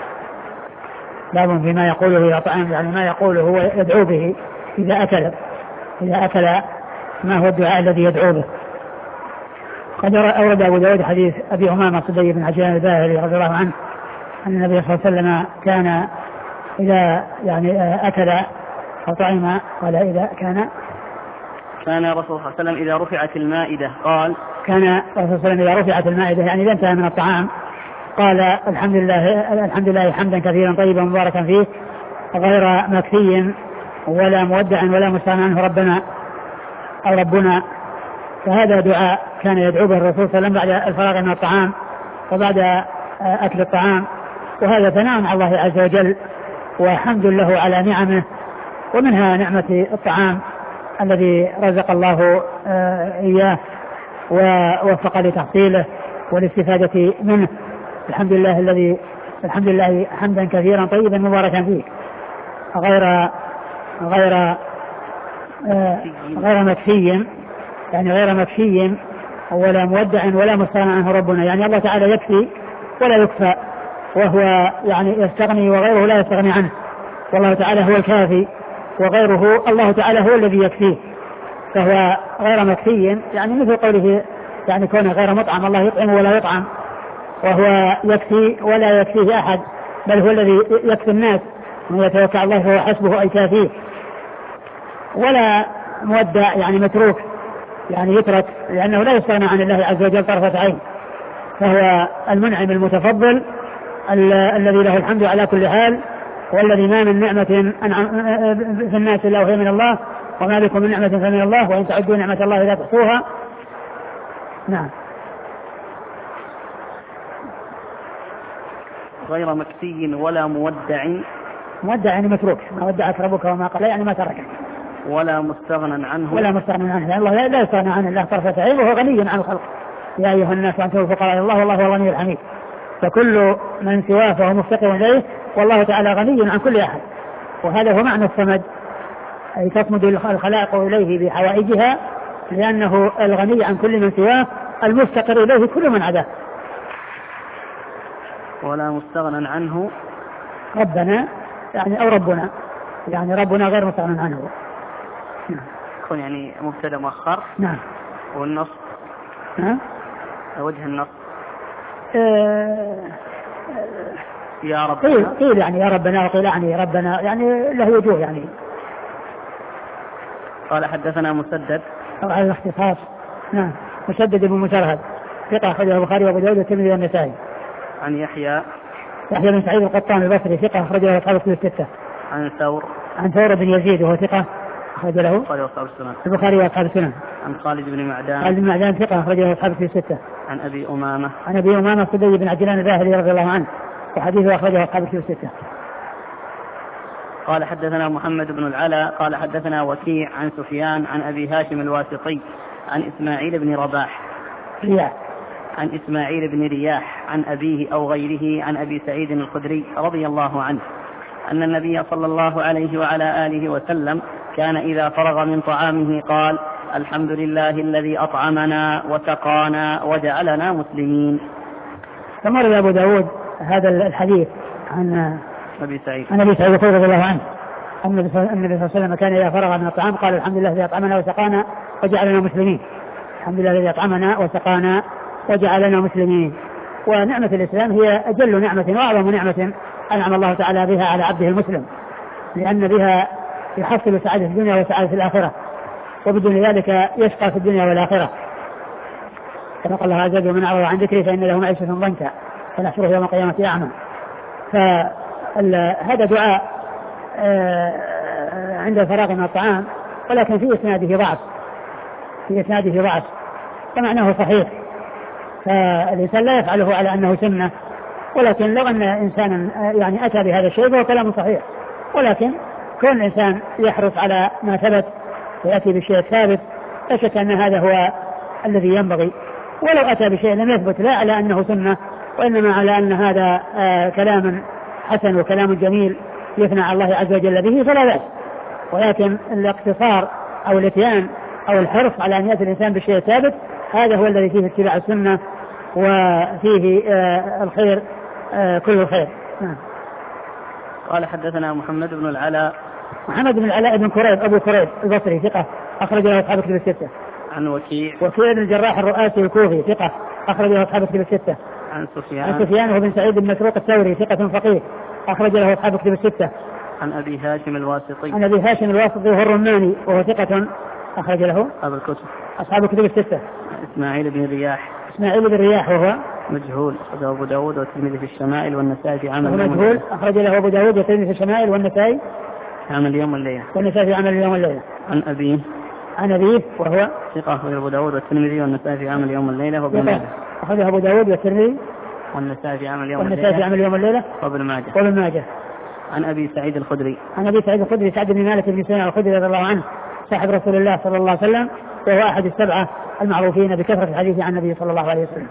باب فيما يقوله إذا طعم، يعني ما يقوله هو يدعو به إذا أكل ما هو الدعاء الذي يدعو به. قد أورد أبو داود حديث أبي أمامة صدي بن عجلان الباهلي رضي الله عنه أن النبي صلى الله عليه وسلم كان إذا أكل أو طعم، قال إذا كان الرسول صلى الله عليه وسلم إذا رفعت المائدة قال: كان الرسول صلى الله عليه وسلم إذا رفعت المائدة، يعني إذا انتهى من الطعام، قال: الحمد لله حمدا كثيرا طيبا مباركا فيه، غير مكفي ولا مودع ولا مستغنى عنه ربنا أو ربنا. فهذا دعاء كان يدعو به الرسول صلى الله عليه وسلم بعد الفراغ من الطعام وبعد أكل الطعام، وهذا ثناء على الله عز وجل وحمد له على نعمه، ومنها نعمة الطعام الذي رزق الله إياه ووفق لتحصيله والاستفادة منه. الحمد لله حمدا كثيرا طيبا مباركا فيه، غير مكفي، يعني غير مكفي ولا مودع ولا مستغنى عنه ربنا، يعني الله تعالى يكفي ولا يكفى، وهو يعني يستغني وغيره لا يستغني عنه، والله تعالى هو الكافي وغيره الله تعالى هو الذي يكفيه. فهو غير مكفي، يعني مثل قوله يعني كونه غير مطعم، الله يطعم ولا يطعم، وهو يكفي ولا يكفيه أحد، بل هو الذي يكفي الناس، من يتوكل الله فهو حسبه أي كافيه. ولا مودع، يعني متروك، يعني يترك، لأنه لا يستغنى عن الله عز وجل طرفة عين، فهو المنعم المتفضل الذي له الحمد على كل حال، والذي ما من نعمة في الناس إلا وهي من الله، وما بكم من نعمة فمن الله، وإن تعدوا نعمة الله لا تحصوها. نعم. غير مكفي ولا مودع يعني متروك، ما ودعك ربك وما قال، يعني ما تركك. ولا مستغنى عنه، يعني الله لا يستغنى عن الله طرفة عين، وهو غني عن الخلق. يا أيها الناس أنتم الفقراء إلى الله والله هو الغني الحميد. فكل من سواه فهو مفتقر إليه، والله تعالى غني عن كل أحد. وهذا هو معنى الصمد، أي تصمد الخلائق إليه بحوائجها، لأنه الغني عن كل من سواه، المفتقر إليه كل من عداه. ولا مستغنى عنه ربنا، يعني أو ربنا، يعني ربنا غير مستغنى عنه. يكون يعني مبتدا مؤخر. نعم. والنص وجه النص يا ربنا، قيل يعني يا ربنا، وقيل يعني ربنا، يعني له وجوه يعني. قال حدثنا مسدد على الاختصاص. نعم. مسدد بن مسرهد ثقة أخرجه البخاري وأبو داود والترمذي والنسائي. عن يحيى بن سعيد القطان البصري ثقة أخرجه أصحاب الكتب الستة. عن ثور بن يزيد وهو ثقة أخرج له البخاري وأصحاب السنن. عن خالد بن معدان ثقة أخرجه أصحاب الكتب الستة. عن أبي أمامة صدي بن عجلان الباهلي رضي الله عنه، وحديثه أخرجه أصحاب الكتب الستة. قال حدثنا محمد بن العلاء قال حدثنا وكيع عن سفيان عن أبي هاشم الواسطي عن إسماعيل بن رياح عن أبيه أو غيره عن أبي سعيد الخدري رضي الله عنه أن النبي صلى الله عليه وعلى آله وسلم كان إذا فرغ من طعامه قال: الحمد لله الذي أطعمنا وسقانا وجعلنا مسلمين. استمر أبو داود هذا الحديث عن أبي سعيد الخدري رضي الله عنه أن النبي صلى الله عليه وسلم كان إذا فرغ من الطعام قال: الحمد لله الذي أطعمنا وسقانا وجعلنا مسلمين. الحمد لله الذي أطعمنا وسقانا وجعلنا مسلمين. ونعمة الإسلام هي أجل نعمة وأعظم نعمة أنعم الله تعالى بها على عبده المسلم، لأن بها يحصل سعادة الدنيا وسعادة الآخرة، وبدون ذلك يشقى في الدنيا والآخرة. كما قال الله عز وجل ومن أعرض عن ذكري فإن له معيشة ضنكا ونحشره يوم القيامة أعمى. فهذا دعاء عند الفراغ من الطعام، ولكن في إسناده ضعف فمعناه صحيح، فالإنسان لا يفعله على أنه سنة، ولكن لو أن إنسانا يعني أتى بهذا الشيء فهو كلام صحيح، ولكن كون الإنسان يحرص على ما ثبت ويأتي بشيء ثابت لا شك أن هذا هو الذي ينبغي، ولو أتى بشيء لم يثبت لا على أنه سنة وإنما على أن هذا كلام حسن وكلام جميل يثنى على الله عز وجل به فلا بأس، ولكن الاقتصار أو الاتيان أو الحرص على أن يأتي الإنسان بشيء ثابت هذا هو الذي فيه اتباع السنة وفيه الخير كل الخير. قال حدثنا محمد بن العلاء بن كريب أبو كريب البصري ثقة أخرج له أصحاب كتب الستة. عن وكيع بن الجراح الرؤاسي الكوفي ثقة أخرج له أصحاب كتب الستة. عن سفيان وبن سعيد بن مسروق الثوري ثقة فقيه أخرج له أصحاب كتب الستة. عن أبي هاشم الواسطي وهو الرماني وهو ثقة أخرج له أصحاب كتب الستة. إسماعيل بن رياح وهو مجهول أخرجه أبو داود والترمذي في الشمائل والنسائي في عمل اليوم والليلة. أخرج له أبو داود والترمذي في الشمائل والنسائي في عمل اليوم والليلة. عن أبيه وهو ثقة أخرجه أبو داود والترمذي والنسائي في عمل اليوم والليلة وابن ماجه. أخرجه أبو داود والترمذي والنسائي في عمل اليوم والليلة وابن ماجه. عن أبي سعيد الخدري سعد بن مالك بن سنة الخدري رضي الله عنه صاحب رسول الله صلى الله عليه وسلم، وهو أحد السبعة المعروفين بكثرة الحديث عن النبي صلى الله عليه وسلم.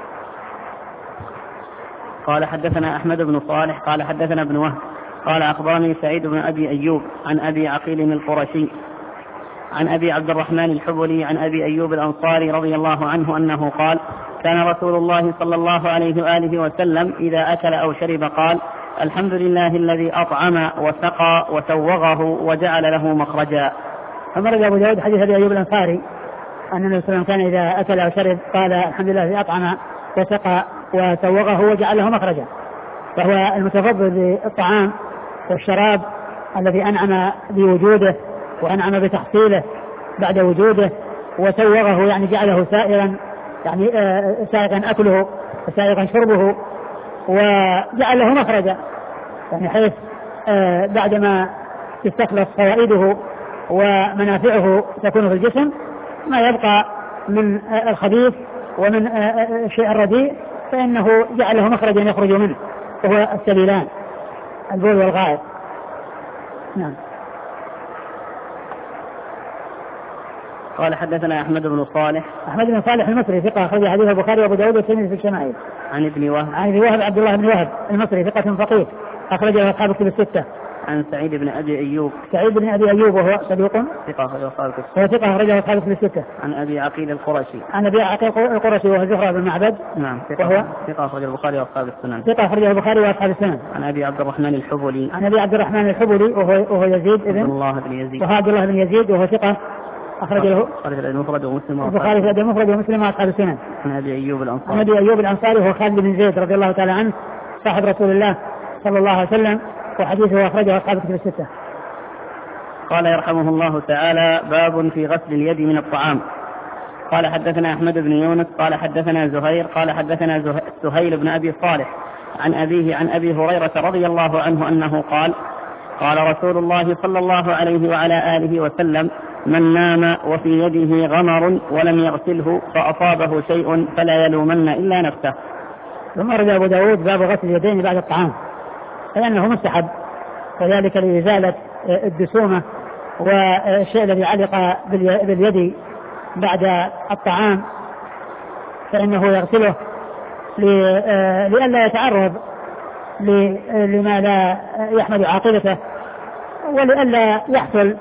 قال حدثنا أحمد بن صالح قال حدثنا ابن وهب قال أخبرني سعيد بن أبي أيوب عن أبي عقيل القرشي عن أبي عبد الرحمن الحبلي عن أبي أيوب الأنصاري رضي الله عنه أنه قال كان رسول الله صلى الله عليه وآله وسلم إذا أكل أو شرب قال الحمد لله الذي أطعم وسقى وسوغه وجعل له مخرجا. أمر أبو داود حديث أبي أيوب الأنصاري أن النبي صلى الله عليه وسلم كان إذا أكل أو شرب قال الحمد لله الذي أطعم وسقى وسوغه وجعل له مخرجا، فهو المتفضل بالطعام والشراب الذي أنعم بوجوده وأنعم بتحصيله بعد وجوده، وسوغه يعني جعله سائغا، يعني سائغا أكله وسائغا شربه، وجعل له مخرجا يعني حيث بعدما تستخلص فوائده ومنافعه تكون في الجسم ما يبقى من الخبيث ومن الشيء الرديء فإنه جعل له مخرجا يخرج منه، وهو السبيلان البول والغائط. نعم. قال حدثنا أحمد بن صالح المصري ثقة أخرج حديث البخاري وأبو داود والترمذي في الشمائل. عن ابن وهب عبد الله بن وهب المصري ثقة فقيه أخرج له أصحاب الكتب الستة. عن سعيد بن أبي أيوب وهو صديق ثقة أخرجه أصحاب الكتب الستة. عن أبي عقيل القرشي وهو زهرة بن معبد. نعم. وهو ثقة أخرجه البخاري وأصحاب السنن. عن أبي عبد الرحمن الحبلي وهو يزيد بن عبد الله بن يزيد وهو ثقة أخرج له المفرد ومسلم وأصحاب السنن. عن أبي أيوب الأنصاري وهو خالد بن زيد رضي الله تعالى عنه صاحب رسول الله صلى الله عليه وسلم، وحديثه أخرجه أصحاب الكتب الستة. قال يرحمه الله تعالى باب في غسل اليد من الطعام. قال حدثنا أحمد بن يونس قال حدثنا زهير قال حدثنا سهيل بن أبي صالح عن أبيه عن أبي هريرة رضي الله عنه أنه قال قال رسول الله صلى الله عليه وعلى آله وسلم من نام وفي يده غمر ولم يغسله فأصابه شيء فلا يلومن إلا نفسه. ثم رد أبو داود باب غسل اليدين بعد الطعام، فإنه مستحب، وذلك لإزالة الدسومة والشيء الذي علق باليد بعد الطعام، فإنه يغسله لئلا يتعرض لما لا يحمد عاقبته، ولئلا يحصل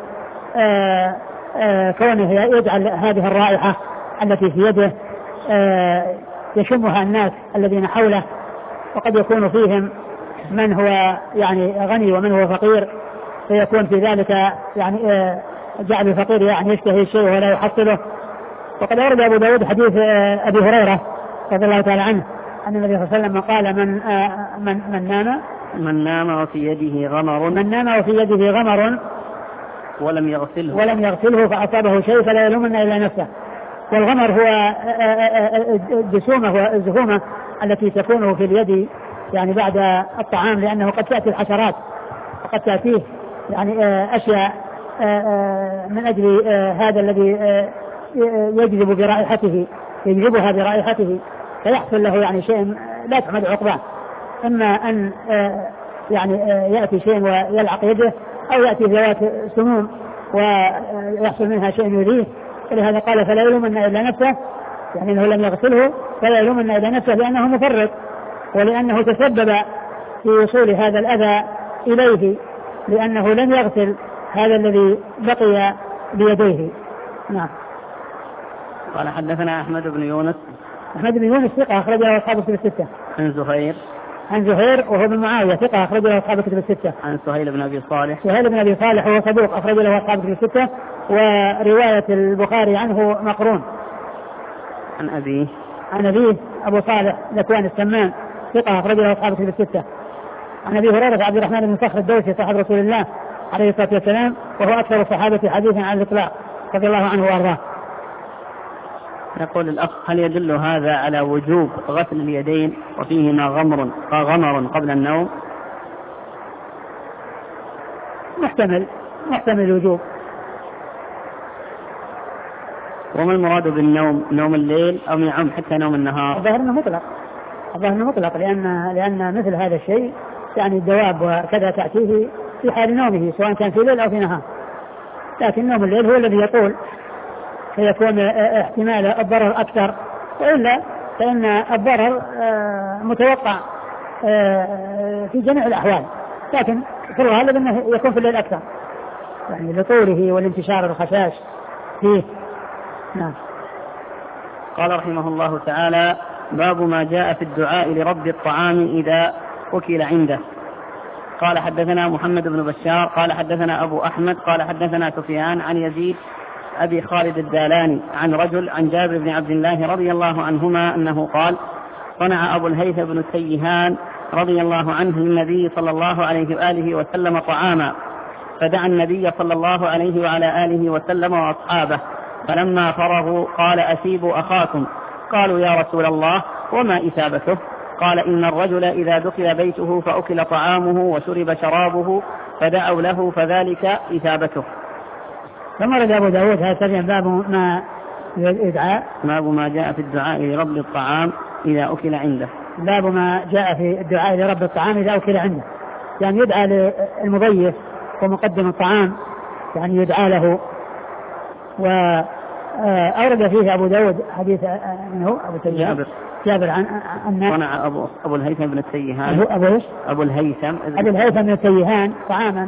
كونه يجعل هذه الرائحة التي في يده يشمها الناس الذين حوله، وقد يكون فيهم من هو يعني غني ومن هو فقير، فيكون في ذلك يعني جعل الفقير يعني يشتهي الشيء ولا يحصله. وقد أورد أبو داود حديث أبي هريرة رضي الله تعالى عنه أن النبي صلى الله عليه وسلم قال من نام وفي يده غمر ولم يغسله فأصابه شيء فلا يلومن إلا نفسه. والغمر هو الجسومة والزهومة التي تكون في اليد يعني بعد الطعام، لأنه قد تأتي الحشرات وقد تأتيه يعني أشياء من أجل هذا الذي يجذبها برائحته فيحصل له يعني شيء لا تحمد عقباه، إما أن يعني يأتي شيء ويلعق يده، أو يأتي ذوات سموم ويحصل منها شيء يؤذيه. ولهذا قال فلا يلومن إلا نفسه، يعني أنه لم يغسله فلا يلومن إلا نفسه لأنه مفرط، ولأنه تسبب في وصول هذا الأذى إليه، لأنه لم يغسل هذا الذي بقي بيديه. نعم. قال حدثنا أحمد بن يونس. أحمد بن يونس ثقة أخرج له أصحاب الكتب الستة. عن زهير وهو بن معاوية ثقة أخرج له أصحاب الكتب الستة. عن سهيل بن أبي صالح. سهيل بن أبي صالح وهو صدوق أخرج له أصحاب الكتب الستة، ورواية البخاري عنه مقرون. عن أبيه أبو صالح ذكوان السمان ثقة أخرج له أصحاب الكتب الستة. عن أبي هريرة عبد الرحمن بن صخر الدوسي صاحب رسول الله عليه الصلاة والسلام، وهو أكثر الصحابة حديثا عن الإطلاق رضي الله عنه وأرضاه. يقول الأخ: هل يدل هذا على وجوب غسل اليدين وفيهما غمر قبل النوم؟ محتمل الوجوب. وما المراد بالنوم؟ نوم الليل أو يعم حتى نوم النهار؟ الظاهر انه مطلق لأن مثل هذا الشيء يعني الدواب وكذا تأتيه في حال نومه سواء كان في ليل أو في نهار، لكن نوم الليل هو الذي يطول فيكون احتمال الضرر أكثر، وإلا فإن الضرر متوقع في جميع الأحوال، لكن في الغالب أنه يكون في الليل أكثر يعني لطوله والانتشار الخشاش فيه. نعم. قال رحمه الله تعالى: باب ما جاء في الدعاء لرب الطعام إذا أكل عنده. قال حدثنا محمد بن بشار قال حدثنا أبو أحمد قال حدثنا سفيان عن يزيد أبي خالد الدالاني عن رجل عن جابر بن عبد الله رضي الله عنهما أنه قال: صنع أبو الهيثم بن التيهان رضي الله عنه للنبي صلى الله عليه وآله وسلم طعاما، فدعا النبي صلى الله عليه وعلى آله وسلم وأصحابه، فلما فرغوا قال: أسيبوا أخاكم. قالوا: يا رسول الله وما إثابته؟ قال: إن الرجل إذا دخل بيته فأكل طعامه وشرب شرابه فدعوا له فذلك إثابته. ثم رد أبو داود هذا باب ما جاء في الدعاء لرب الطعام إذا أكل عنده. باب ما جاء في الدعاء لرب الطعام إذا أكل عنده، يعني يدعى للمضيف ومقدم الطعام، يعني يدعى له. وأورد فيه أبو داود حديث منه جابر عن صنع أبو الهيثم بن التيهان أبو الهيثم بن التيهان طعاما،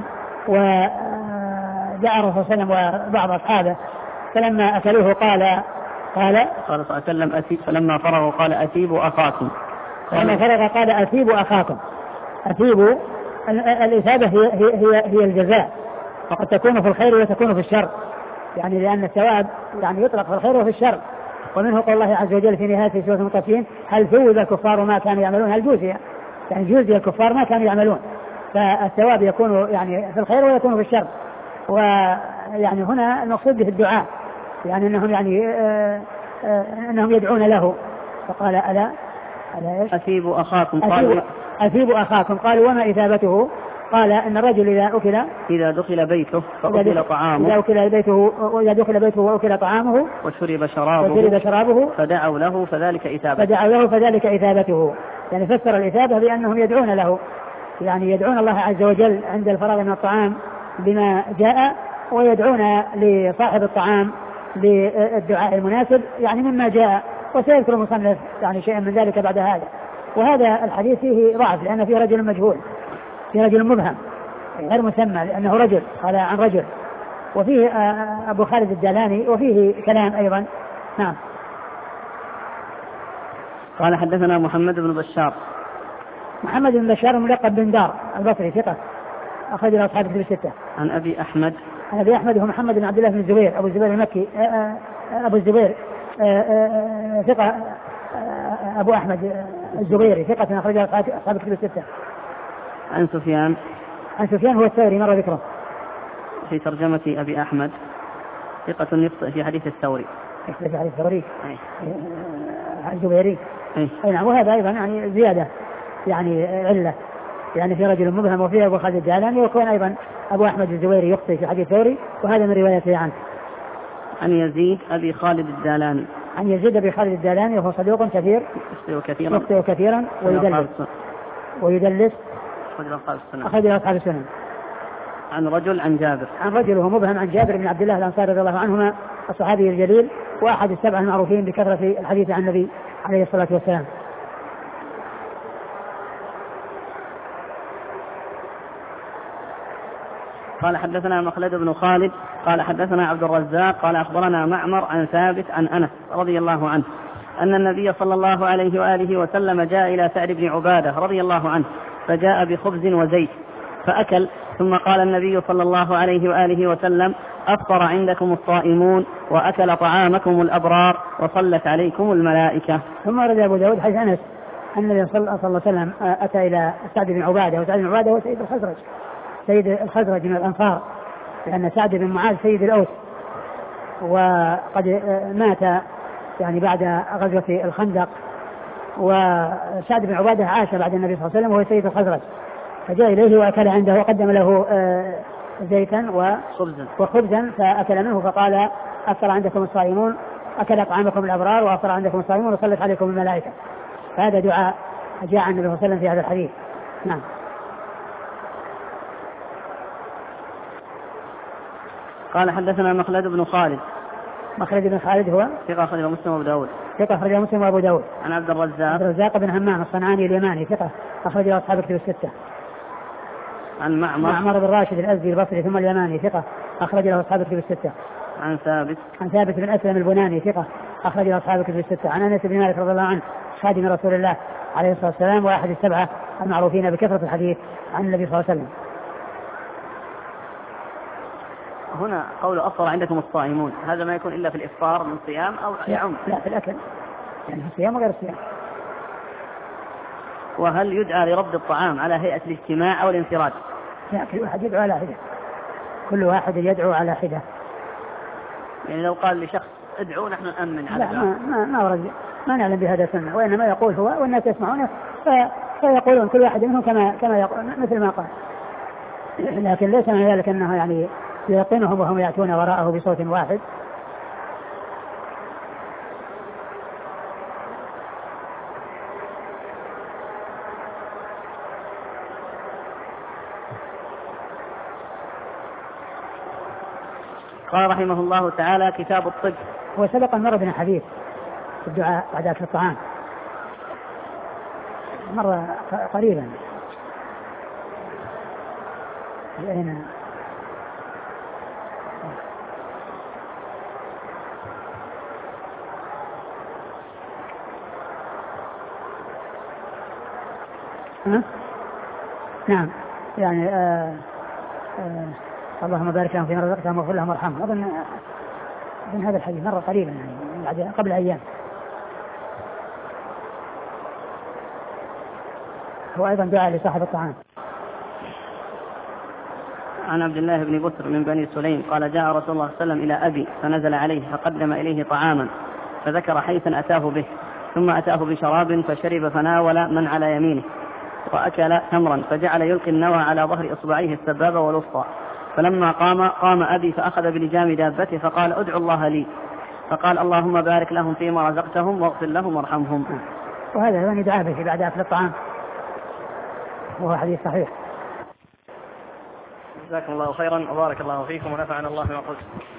وجاء الرسول صلى الله عليه وسلم وبعض أصحابه فلما أكلوه قال صلى الله عليه وسلم: فلما فرغوا قال: أسيبوا أخاكم. فلما فرغ قال: أسيبوا أخاكم. أسيبوا الإثابة هي الجزاء، وقد تكون في الخير وتكون في الشر، يعني لأن الثواب يعني يطلق في الخير وفي الشر. ومنه قول الله عز وجل في نهاية سورة المطففين: هل ثوب الكفار ما كانوا يعملون؟ هل جوزي يعني جوزي الكفار ما كانوا يعملون، فالثواب يكون يعني في الخير ويكون في الشر. ويعني هنا المقصود به الدعاء، يعني أنهم أنهم يدعون له، فقال: ألا إيش؟ أسيبوا أخاكم. أسيبوا أخاكم. قالوا: وما إثابته؟ قال: إن الرجل إذا دخل بيته فأكل طعامه إذا دخل بيته وأكل طعامه وشرب شرابه فدعوا له فذلك إثابته. يعني فسر الإثابة بأنهم يدعون له، يعني يدعون الله عز وجل عند الفراغ من الطعام بما جاء، ويدعون لصاحب الطعام بالدعاء المناسب يعني مما جاء. وسيذكر المصنف يعني شيئا من ذلك بعد هذا. وهذا الحديث فيه ضعف لأن فيه رجل مجهول، فيه رجل مبهم غير مسمى لأنه رجل، قال عن رجل، وفيه أبو خالد الدالاني وفيه كلام أيضا. نعم. قال حدثنا محمد بن بشار ملقب بن دار البصري ثقة أخرج له أصحاب الكتب الستة. عن أبي أحمد هو محمد بن عبد الله بن الزبير أبو الزبير المكي أبو الزبير ثقة أبو أحمد الزبيري ثقة أخرج له أصحاب الكتب الستة. عن سفيان هو الثوري مر ذكره في ترجمة أبي أحمد ثقة يخطئ في حديث الثوري. يختلف في حديث الثوري الزبيري. نعم. وهذا أيضا يعني زيادة يعني علة، يعني في رجل مبهم وفيه أبو خالد الدالاني، ويكون أيضا أبو أحمد الزبيري يخطئ في حديث الثوري، وهذا من روايته عنه. عن يزيد أبي خالد الدالاني. عن يزيد أبي خالد الدالاني وهو صدوق كثير يخطئ كثيرا ويدلس أخرج أصحاب السنن. عن رجل عن جابر. عن رجل وهو مبهم عن جابر بن عبد الله الأنصاري رضي الله عنهما الصحابي الجليل وأحد السبع المعروفين بكثرة الحديث عن النبي عليه الصلاة والسلام. قال حدثنا مخلد بن خالد قال حدثنا عبد الرزاق قال أخبرنا معمر عن ثابت عن أنس رضي الله عنه أن النبي صلى الله عليه وآله وسلم جاء إلى سعد بن عبادة رضي الله عنه فجاء بخبز وزيت فأكل، ثم قال النبي صلى الله عليه وآله وسلم: أفطر عندكم الصائمون وأكل طعامكم الأبرار وصلت عليكم الملائكة. ثم رد أبو داود حيث أنس أن النبي صلى الله عليه وسلم أتى إلى سعد بن عبادة، وسعد بن عبادة هو سيد الخزرج من الأنصار، لأن سعد بن معاذ سيد الأوس، وقد مات يعني بعد غزوة الخندق، وسعد بن عبادة عاش بعد النبي صلى الله عليه وسلم وهو سيد الخزرج، فجاء إليه وأكل عنده وقدم له زيتا وخبزا فأكل منه، فقال: أفطر عندكم الصائمون أكل طعامكم الأبرار وأفطر عندكم الصائمون وصلت عليكم الملائكة. فهذا دعاء جاء عن النبي صلى الله عليه وسلم في هذا الحديث. نعم. قال حدثنا مخلد بن خالد. مخلد بن خالد هو ثقة أخرج مسلم وأبو داود. ثقة أخرج مسلم وأبو داود. عن عبد الرزاق بن همام الصنعاني اليماني ثقة أخرج له أصحاب الكتب الستة. عن معمر بن راشد الأزدي البصري ثم اليماني ثقة أخرج له أصحاب الكتب الستة. عن ثابت بن أسلم البناني ثقة أخرج له أصحاب الكتب الستة. عن أنس بن مالك رضي الله عنه خادم رسول الله عليه الصلاة والسلام وأحد السبعة المعروفين بكثرة الحديث عن النبي صلى الله عليه وسلم. هنا قول أفطر عندكم الصائمون، هذا ما يكون إلا في الإفطار من صيام أو يعم؟ لا، في الأكل، يعني في الصيام وغير الصيام. وهل يدعى لرد الطعام على هيئة الاجتماع أو الانفراد؟ لا، كل واحد يدعو على حدة، كل واحد يدعو على حدة. يعني لو قال لشخص ادعوا نحن نأمن على لا، ما ورد، ما نعلم بهذا سنة، وإنما يقول هو والناس يسمعونه فيقولون كل واحد منهم كما يقول مثل ما قال، لكن ليس من ذلك أنه يعني ييقنهم وهم يأتون وراءه بصوت واحد. قال رحمه الله تعالى: كتاب الطب. وسبق أن مر بنا حديث في الدعاء بعد أكل الطعام، مر قريبا. هنا نعم، يعني اللهم بارك لهم فيما رزقتهم واغفر لهم وارحمهم. أظن هذا الحديث مر قريبا يعني قبل أيام. هو أيضا دعاء لصاحب الطعام. عن عبد الله بن بسر من بني سليم قال: جاء رسول الله صلى الله عليه وسلم إلى أبي فنزل عليه فقدم إليه طعاما فذكر حيثا أتاه به، ثم أتاه بشراب فشرب فناول من على يمينه، وأكل تمرا فجعل يلقي النوى على ظهر إصبعيه السبابة والوسطى، فلما قام أبي فأخذ بلجام دابته فقال: ادعوا الله لي، فقال: اللهم بارك لهم فيما رزقتهم واغفر لهم وارحمهم. وهذا هو دعاء به بعد أكل الطعام، وهو حديث صحيح. جزاكم الله خيرا وبارك الله فيكم ونفعنا الله ما قلت.